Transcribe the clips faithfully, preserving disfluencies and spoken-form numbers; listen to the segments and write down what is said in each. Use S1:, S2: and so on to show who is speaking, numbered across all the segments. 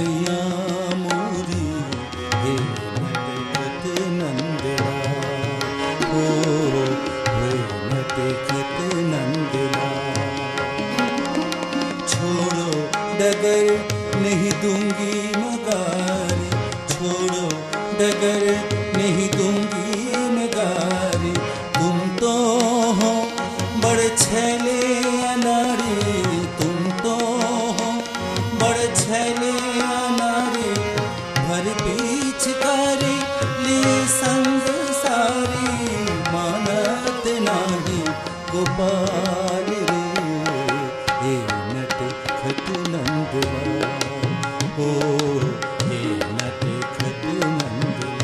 S1: भैया मोरी हे नटखट नंदलाल हो हे नटखट नंदलाल। छोड़ो डगर नहीं दूंगी मगारी, छोड़ो डगर नहीं दूंगी मगारी। तुम तो हो बड़े छैले अनारी, तुम तो हो बड़े छैले अनारी। भर पिचकारी लिए संग सारी, मानत नाही गोपाल रे हे नटखट नंदलाल हो हे नटखट नंदलाल।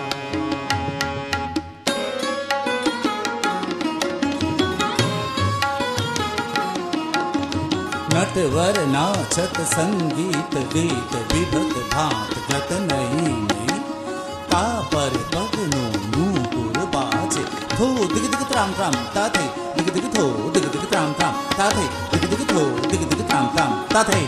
S1: नटवर नाचत संगीत गीत विभत भांत गत नहीं नहीं। का पर पगनो नूपुर बाजे थो दिग दिग त्राम त्राम ताथे दिग दिग थो दिग दिग त्राम त्राम ताथे दिग दिग थो दिग दिग त्राम त्राम ताथे।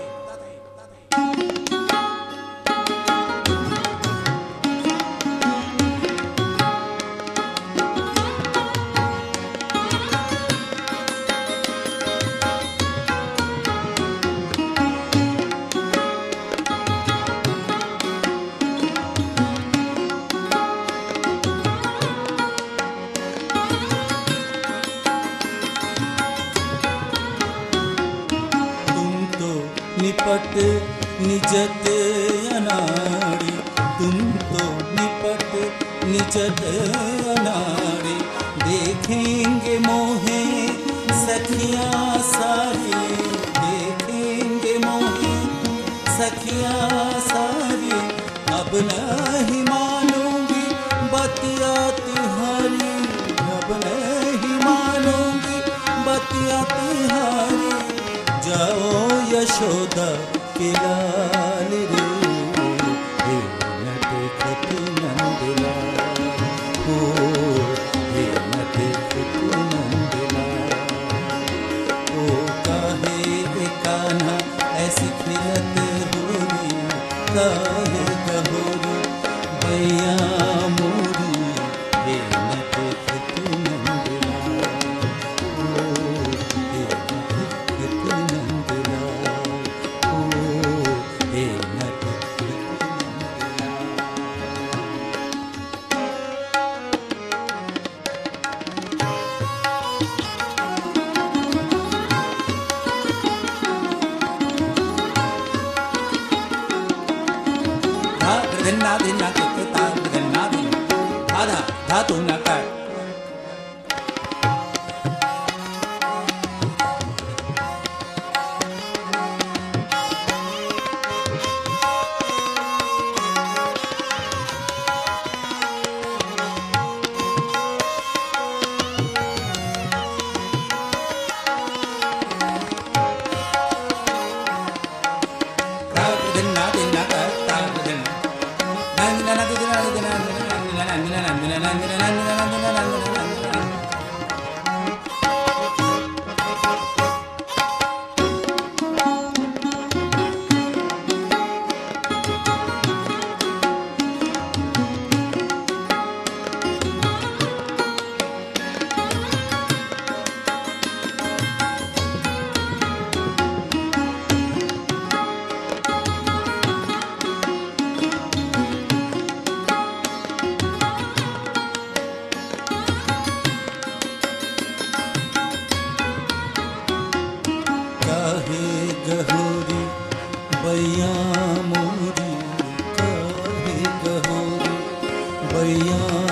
S1: निपट निजत अनाड़ी, तुम तो निपट निजत अनाड़ी। देखेंगे मोहे सखियाँ सारी, देखेंगे मोहे सखियाँ सारी। अब नहीं मानूंगी बतिया तिहारी, अब नहीं मानूंगी बतिया तिहारी। जाओ यशोदा के लाल रे हे नटखट नंदलाल हो हे नटखट नंदलाल। ओ काहे ए कान्हा ऐसी खिलत होरी, काहे गहोरी भैया मोरी हे नटखट नंदलाल हो हे नटखट नंदलाल हो हे नटखट धिन्ना धिन्ना किता धिन्ना धिन्ना धाधा धातु नकार। धिन्ना धिन्ना करता धिन्ना नंदना धिन्ना धिन्ना नंदना नंदना नंदना नंदना नंदना नंदना। गहोरी भैया मोरी काहे गहोरी भैया